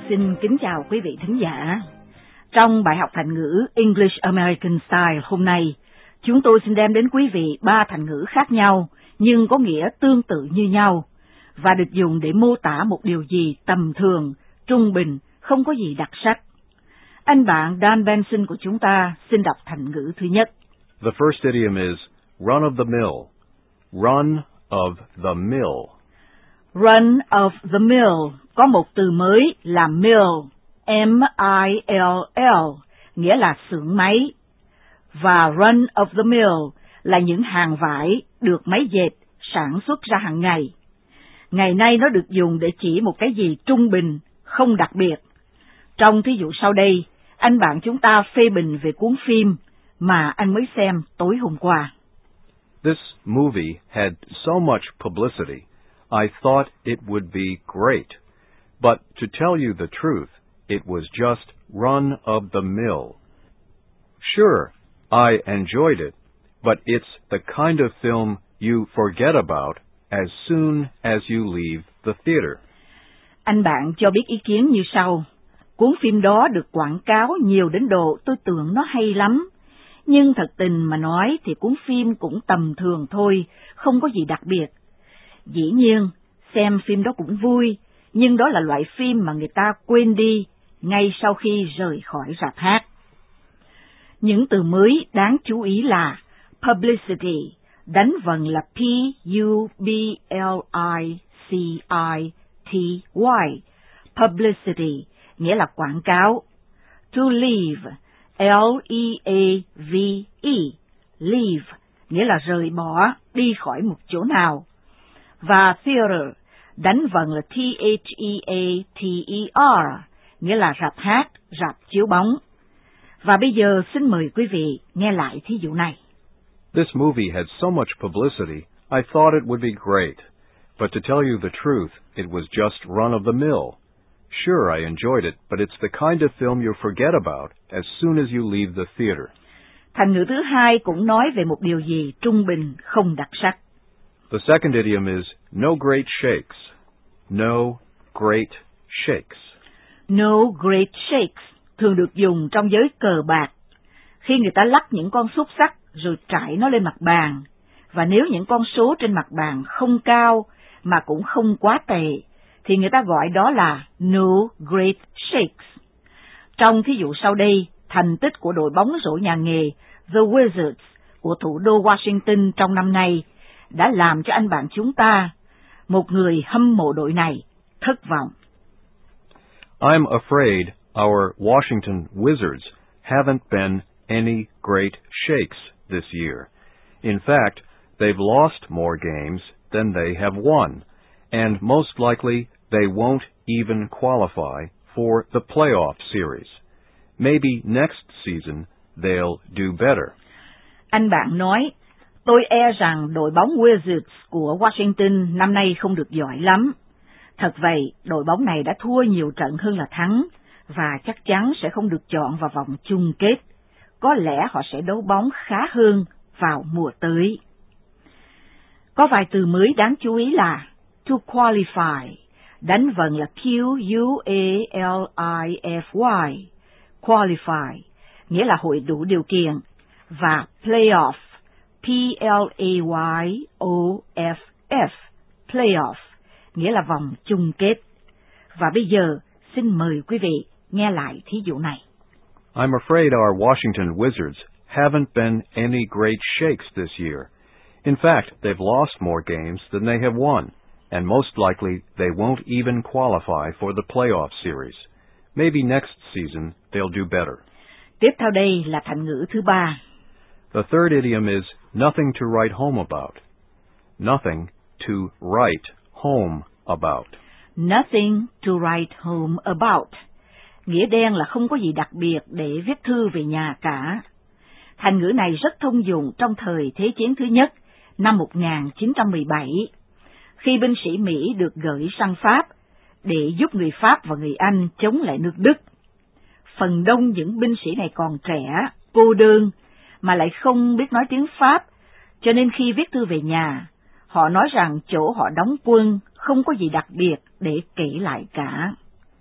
Xin kính chào quý vị thính giả. Trong bài học thành ngữ English American Style hôm nay, chúng tôi xin đem đến quý vị 3 thành ngữ khác nhau nhưng có nghĩa tương tự như nhau và được dùng để mô tả một điều gì tầm thường, trung bình, không có gì đặc sắc. Anh bạn Dan Benson của chúng ta xin đọc thành ngữ thứ nhất. The first idiom is run of the mill. Run of the mill. Run of the mill có một từ mới là mill, M-I-L-L, nghĩa là xưởng máy. Và run of the mill là những hàng vải được máy dệt sản xuất ra hàng ngày. Ngày nay nó được dùng để chỉ một cái gì trung bình, không đặc biệt. Trong thí dụ sau đây, anh bạn chúng ta phê bình về cuốn phim mà anh mới xem tối hôm qua. This movie had so much publicity, I thought it would be great. But to tell you the truth, it was just run of the mill. Sure, I enjoyed it, but it's the kind of film you forget about as soon as you leave the theater. Anh bạn cho biết ý kiến như sau. Cuốn phim đó được quảng cáo nhiều đến độ tôi tưởng nó hay lắm. Nhưng thật tình mà nói thì cuốn phim cũng tầm thường thôi, không có gì đặc biệt. Dĩ nhiên, xem phim đó cũng vui, nhưng đó là loại phim mà người ta quên đi ngay sau khi rời khỏi rạp hát. Những từ mới đáng chú ý là publicity, đánh vần là P-U-B-L-I-C-I-T-Y, publicity, nghĩa là quảng cáo. To leave, L-E-A-V-E, leave, nghĩa là rời bỏ, đi khỏi một chỗ nào. Và theater, đánh vần là T-H-E-A-T-E-R, nghĩa là rạp hát, rạp chiếu bóng. Và bây giờ xin mời quý vị nghe lại thí dụ này. This movie had so much publicity, I thought it would be great. But to tell you the truth, it was just run of the mill. Sure, I enjoyed it, but it's the kind of film you forget about as soon as you leave the theater. Thành ngữ thứ hai cũng nói về một điều gì trung bình, không đặc sắc. The second idiom is no great shakes. No great shakes. No great shakes thường được dùng trong giới cờ bạc, khi người ta lắc những con xúc xắc rồi trải nó lên mặt bàn, và nếu những con số trên mặt bàn không cao mà cũng không quá tệ, thì người ta gọi đó là no great shakes. Trong thí dụ sau đây, thành tích của đội bóng rổ nhà nghề The Wizards của thủ đô Washington trong năm nay đã làm cho anh bạn chúng ta, một người hâm mộ đội này, thất vọng. I'm afraid our Washington Wizards haven't been any great shakes this year. In fact, they've lost more games than they have won, and most likely they won't even qualify for the playoff series. Maybe next season they'll do better. Anh bạn nói, tôi e rằng đội bóng Wizards của Washington năm nay không được giỏi lắm. Thật vậy, đội bóng này đã thua nhiều trận hơn là thắng, và chắc chắn sẽ không được chọn vào vòng chung kết. Có lẽ họ sẽ đấu bóng khá hơn vào mùa tới. Có vài từ mới đáng chú ý là to qualify, đánh vần là Q-U-A-L-I-F-Y, qualify, nghĩa là hội đủ điều kiện, và playoff, P-L-A-Y-O-F-F, playoff, nghĩa là vòng chung kết. Và bây giờ, xin mời quý vị nghe lại thí dụ này. I'm afraid our Washington Wizards haven't been any great shakes this year. In fact, they've lost more games than they have won, and most likely they won't even qualify for the playoff series. Maybe next season they'll do better. Tiếp theo đây là thành ngữ thứ ba. The third idiom is nothing to write home about. Nothing to write home about. Nothing to write home about. Nghĩa đen là không có gì đặc biệt để viết thư về nhà cả. Thành ngữ này rất thông dụng trong thời Thế chiến thứ nhất, năm 1917, khi binh sĩ Mỹ được gửi sang Pháp để giúp người Pháp và người Anh chống lại nước Đức. Phần đông những binh sĩ này còn trẻ, cô đơn, mà lại không biết nói tiếng Pháp, cho nên khi viết thư về nhà, họ nói rằng chỗ họ đóng quân không có gì đặc biệt để kể lại cả.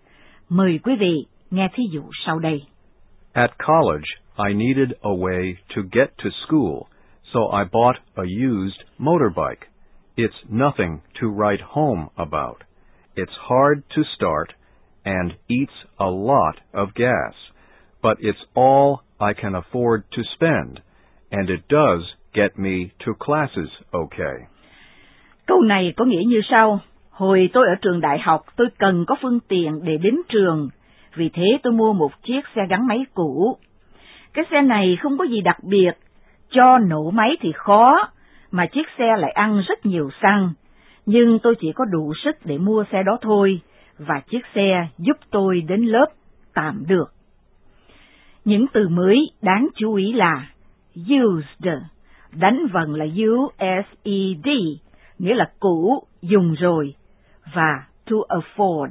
Mời quý vị nghe thí dụ sau đây. At college, I needed a way to get to school, so I bought a used motorbike. It's nothing to write home about. It's hard to start and eats a lot of gas, but it's all I can afford to spend, and it does get me to classes okay. Câu này có nghĩa như sau. Hồi tôi ở trường đại học, tôi cần có phương tiện để đến trường. Vì thế tôi mua một chiếc xe gắn máy cũ. Cái xe này không có gì đặc biệt. Cho nổ máy thì khó, mà chiếc xe lại ăn rất nhiều xăng. Nhưng tôi chỉ có đủ sức để mua xe đó thôi, và chiếc xe giúp tôi đến lớp tạm được. Những từ mới đáng chú ý là used, đánh vần là U-S-E-D, nghĩa là cũ, dùng rồi, và to afford,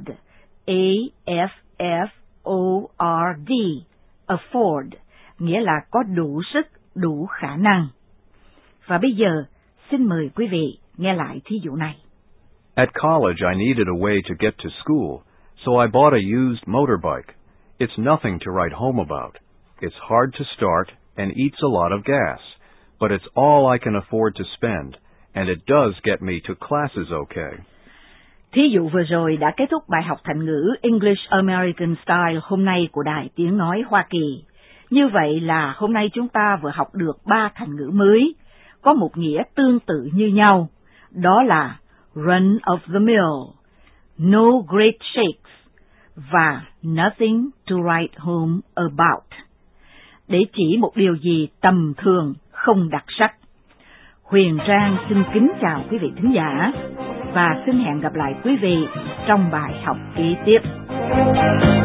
A-F-F-O-R-D, afford, nghĩa là có đủ sức, đủ khả năng. Và bây giờ, xin mời quý vị nghe lại thí dụ này. At college, I needed a way to get to school, so I bought a used motorbike. It's nothing to write home about. It's hard to start and eats a lot of gas, but it's all I can afford to spend, and it does get me to classes okay. Thí dụ vừa rồi đã kết thúc bài học thành ngữ English American Style hôm nay của Đài Tiếng Nói Hoa Kỳ. Như vậy là hôm nay chúng ta vừa học được 3 thành ngữ mới, có một nghĩa tương tự như nhau, đó là run of the mill, no great shakes và nothing to write home about, để chỉ một điều gì tầm thường, không đặc sắc. Huyền Trang xin kính chào quý vị thính giả và xin hẹn gặp lại quý vị trong bài học kế tiếp.